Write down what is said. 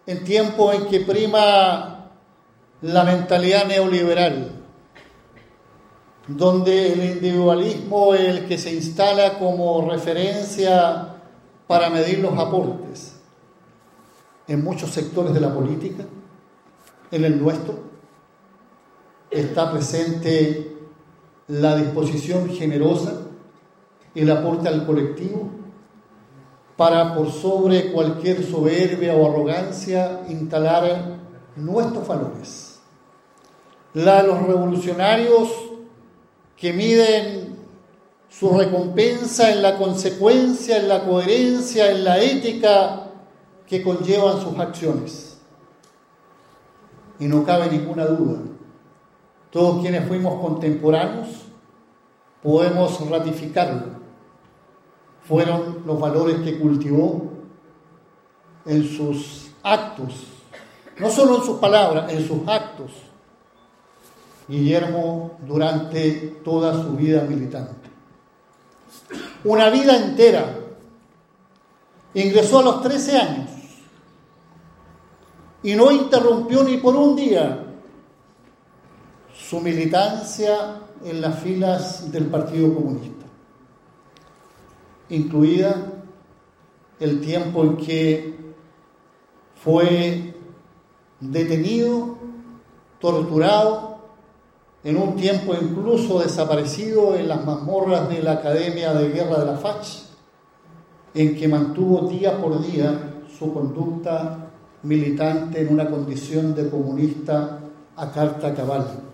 en tiempos en que prima la mentalidad neoliberal, donde el individualismo es el que se instala como referencia para medir los aportes en muchos sectores de la política, en el nuestro, está presente la disposición generosa, el aporte al colectivo, para por sobre cualquier soberbia o arrogancia instalar nuestros valores. La de los revolucionarios que miden su recompensa en la consecuencia, en la coherencia, en la ética que conllevan sus acciones. Y no cabe ninguna duda, todos quienes fuimos contemporáneos podemos ratificarlo. Fueron los valores que cultivó en sus actos, no solo en sus palabras, en sus actos, Guillermo durante toda su vida militante. Una vida entera. Ingresó a los 13 años y no interrumpió ni por un día su militancia en las filas del Partido Comunista, incluida el tiempo en que fue detenido, torturado, en un tiempo incluso desaparecido en las mazmorras de la Academia de Guerra de la FACH, en que mantuvo día por día su conducta militante en una condición de comunista a carta cabal.